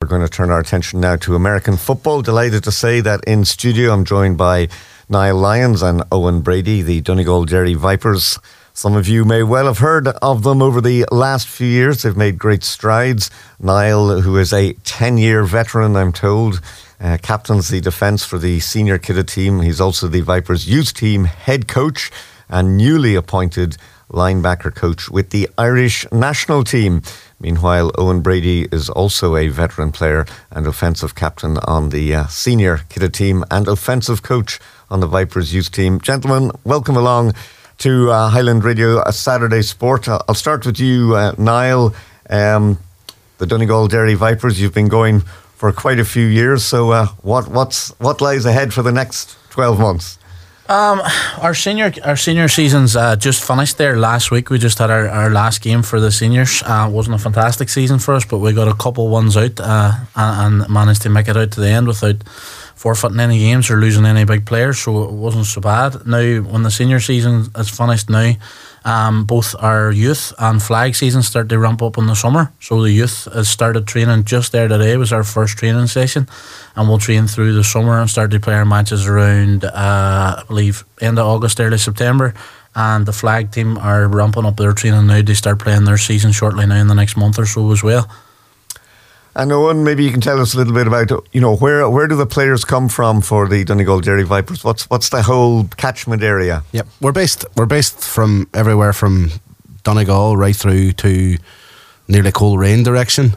going to turn our attention now to American football. Delighted to say that in studio I'm joined by Niall Lyons and Owen Brady, the Donegal Dairy Vipers. Some of you may well have heard of them over the last few years. They've made great strides. Niall, who is a 10-year veteran, I'm told, captains the defence for the senior kidder team. He's also the Vipers youth team head coach and newly appointed linebacker coach with the Irish national team. Meanwhile, Owen Brady is also a veteran player and offensive captain on the senior kidder team and offensive coach on the Vipers youth team. Gentlemen, welcome along to Highland Radio, a Saturday Sport. I'll start with you, Niall. The Donegal Dairy Vipers, you've been going for quite a few years, so what lies ahead for the next 12 months? Our senior season's just finished there last week. We just had our last game for the seniors. It wasn't a fantastic season for us, but we got a couple ones out and managed to make it out to the end without forfeiting any games or losing any big players, so it wasn't so bad. Now, when the senior season is finished now, both our youth and flag season start to ramp up in the summer. So the youth has started training just there today. It was our first training session, and we'll train through the summer and start to play our matches around I believe end of August, early September. And the flag team are ramping up their training now to start playing their season shortly now in the next month or so as well. And Owen, maybe you can tell us a little bit about, where do the players come from for the Donegal Dairy Vipers? What's the whole catchment area? Yep, we're based from everywhere from Donegal right through to nearly Coleraine direction.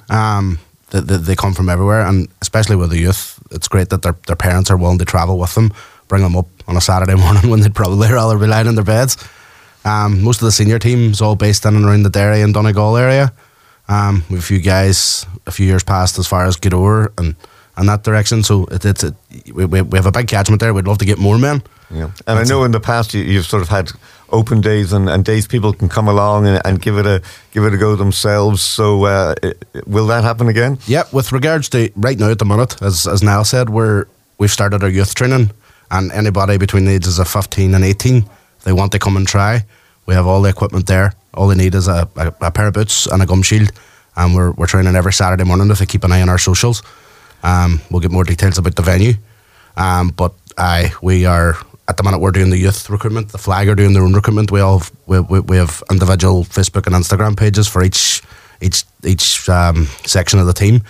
They come from everywhere, and especially with the youth, it's great that their parents are willing to travel with them, bring them up on a Saturday morning when they'd probably rather be lying in their beds. Most of the senior team's all based in and around the Derry and Donegal area. We have a few guys a few years past as far as Gweedore and that direction, so we have a big catchment there. We'd love to get more men. Yeah, and I know in the past you've sort of had open days and days people can come along and give it a go themselves. So will that happen again? Yeah, with regards to right now at the minute, as Niall said, we've started our youth training, and anybody between the ages of 15 and 18, if they want to come and try, we have all the equipment there. All they need is a pair of boots and a gum shield, and we're training every Saturday morning. If they keep an eye on our socials, we'll get more details about the venue. But we are at the minute we're doing the youth recruitment. The flag are doing their own recruitment. We have individual Facebook and Instagram pages for each section of the team.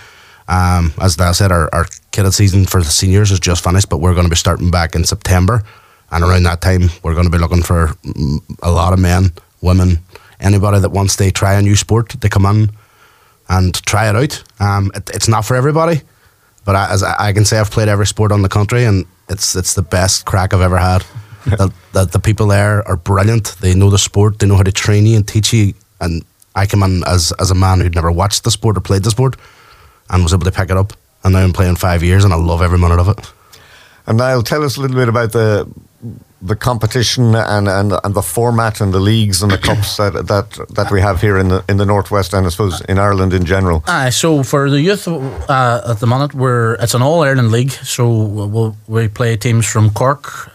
As I said, our kidded season for the seniors is just finished, but we're going to be starting back in September, and around that time we're going to be looking for a lot of men, women, anybody that wants to try a new sport to come in and try it out. It's not for everybody, but as I can say, I've played every sport on the country, and it's the best crack I've ever had. The people there are brilliant. They know the sport. They know how to train you and teach you. And I came in as a man who'd never watched the sport or played the sport and was able to pick it up. And now I'm playing 5 years, and I love every minute of it. And Niall, tell us a little bit about the competition and the format and the leagues and the cups that we have here in the Northwest, and I suppose in Ireland in general. So for the youth at the minute, it's an all-Ireland league. So we play teams from Cork,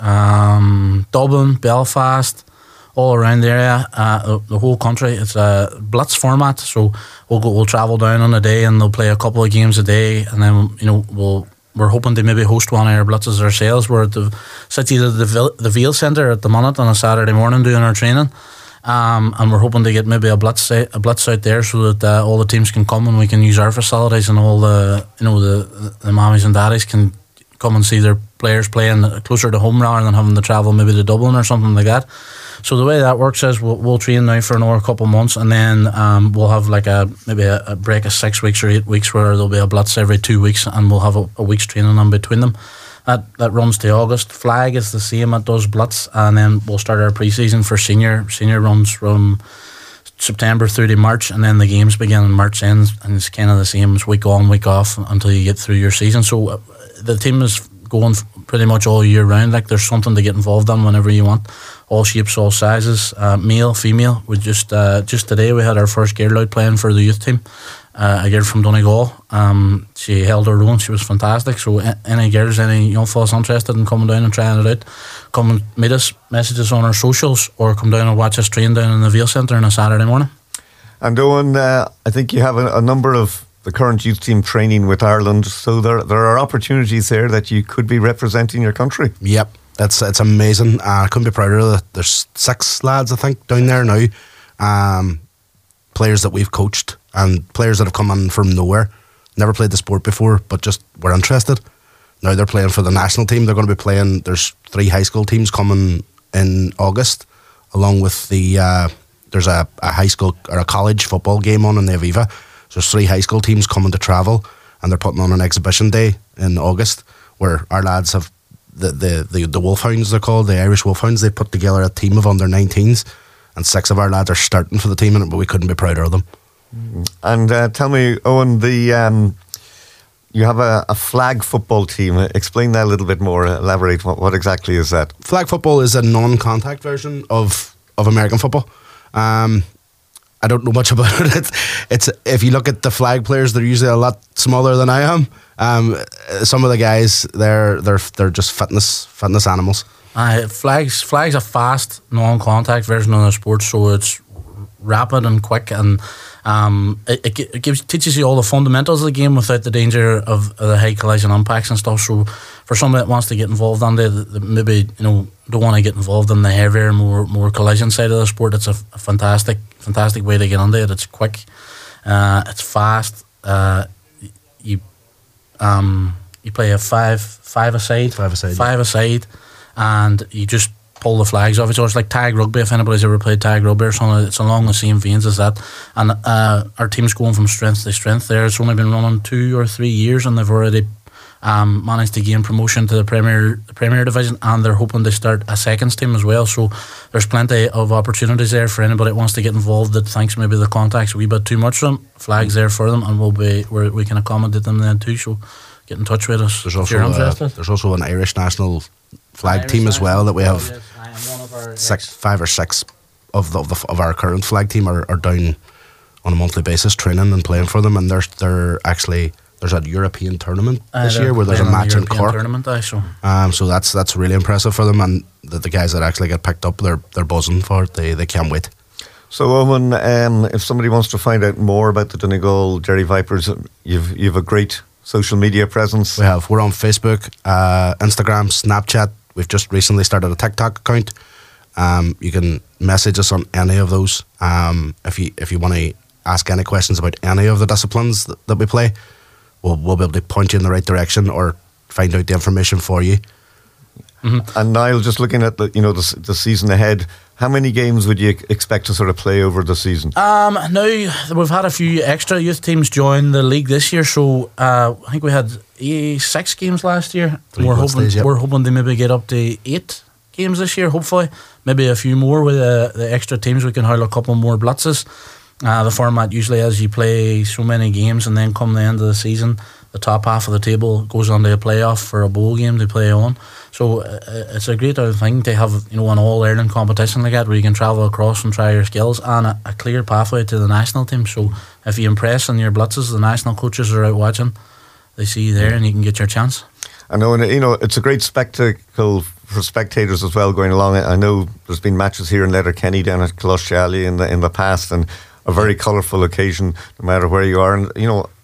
Dublin, Belfast, all around the area, the whole country. It's a blitz format. So we'll travel down on a day, and they'll play a couple of games a day, and then we're hoping to maybe host one of our blitzes ourselves. We're at the City of the Veal Centre at the minute on a Saturday morning doing our training, and we're hoping to get maybe a blitz out there so that all the teams can come and we can use our facilities, and all the mommies and daddies can come and see their players playing closer to home rather than having to travel maybe to Dublin or something like that. So the way that works is we'll train now for another couple of months, and then we'll have like maybe a break of 6 weeks or 8 weeks where there'll be a blitz every 2 weeks, and we'll have a week's training in between them. That runs to August. Flag is the same, it does blitz, and then we'll start our pre-season for senior. Senior runs from September through to March, and then the games begin in March ends, and it's kind of the same as week on, week off until you get through your season. So the team is going pretty much all year round. Like, there's something to get involved in whenever you want. All shapes, all sizes, male, female. We just today we had our first girl out playing for the youth team, a girl from Donegal. She held her own. She was fantastic. So any girls, any young fellas interested in coming down and trying it out, come and meet us, message us on our socials, or come down and watch us train down in the Veal Centre on a Saturday morning. And Owen, I think you have a number of the current youth team training with Ireland. So there are opportunities there that you could be representing your country. Yep, it's amazing. I couldn't be prouder of it. There's 6 lads, I think, down there now. Players that we've coached and players that have come in from nowhere, never played the sport before, but just were interested. Now they're playing for the national team. They're going to be playing. There's 3 high school teams coming in August, along with there's a high school or a college football game on in the Aviva. So there's 3 high school teams coming to travel, and they're putting on an exhibition day in August where our lads have the Wolfhounds, they're called, the Irish Wolfhounds. They put together a team of under 19s, and 6 of our lads are starting for the team in it, but we couldn't be prouder of them. And tell me, Owen, you have a flag football team. Explain that a little bit more. Elaborate. What exactly is that? Flag football is a non-contact version of American football. I don't know much about it. It's if you look at the flag players, they're usually a lot smaller than I am. Some of the guys, they're just fitness animals. Flags a fast, non-contact version of the sport, so it's rapid and quick, and it teaches you all the fundamentals of the game without the danger of the high collision impacts and stuff. So for somebody that wants to get involved in it, that maybe don't want to get involved in the heavier, more collision side of the sport, it's a fantastic way to get into it. It's quick, it's fast. You play a five aside, and you just pull the flags off. So it's like tag rugby, if anybody's ever played tag rugby or something. It's along the same veins as that. And our team's going from strength to strength there. It's only been running 2 or 3 years, and they've already managed to gain promotion to the Premier Division, and they're hoping to start a seconds team as well. So there's plenty of opportunities there for anybody that wants to get involved that thinks maybe the contact's a wee bit too much for them. Flags there for them, and we can accommodate them then too. So get in touch with us if you're interested. There's also an Irish national flag team as well that we have. 5 or 6 of our current flag team are down on a monthly basis training and playing for them, and they're actually there's a European tournament this year where there's a match in Cork. So that's really impressive for them, and the guys that actually get picked up, they're buzzing for it. They can't wait. So Owen, if somebody wants to find out more about the Donegal Derry Vipers, you've a great social media presence. We're on Facebook, Instagram, Snapchat. We've just recently started a TikTok account. You can message us on any of those. If you want to ask any questions about any of the disciplines that we play, we'll be able to point you in the right direction or find out the information for you. Mm-hmm. And Niall, just looking at the season ahead, how many games would you expect to sort of play over the season? Now we've had a few extra youth teams join the league this year, so I think we had 6 games last year. We're hoping to maybe get up to 8 games this year, hopefully. Maybe a few more with the extra teams. We can hold a couple more blitzes. The format usually is you play so many games, and then come the end of the season, the top half of the table goes on to a playoff for a bowl game to play on. So it's a great thing to have an all-Ireland competition like that, where you can travel across and try your skills, and a clear pathway to the national team. So if you impress in your blitzes, the national coaches are out watching. They see you there, and you can get your chance. I know, and it's a great spectacle for spectators as well going along. I know there's been matches here in Letterkenny, down at Clough-Shally in the past, and a very colourful occasion no matter where you are. And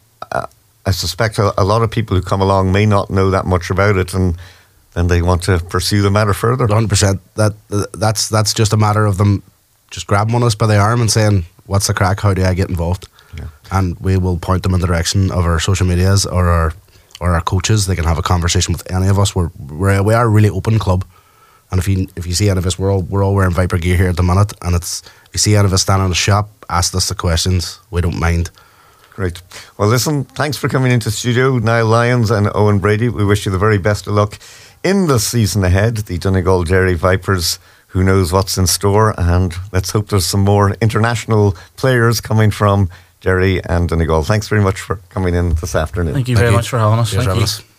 I suspect a lot of people who come along may not know that much about it, and then they want to pursue the matter further. 100%. That's just a matter of them just grabbing one of us by the arm and saying, "What's the crack? How do I get involved?" Yeah. And we will point them in the direction of our social medias or our coaches. They can have a conversation with any of us. We are a really open club, and if you see any of us, we're all wearing Viper gear here at the minute. And if you see any of us standing in the shop, ask us the questions. We don't mind. Great. Well, listen, thanks for coming into the studio, Niall Lyons and Owen Brady. We wish you the very best of luck in the season ahead. The Donegal Derry Vipers, who knows what's in store, and let's hope there's some more international players coming from Derry and Donegal. Thanks very much for coming in this afternoon. Thank you very much for having us. Thank you.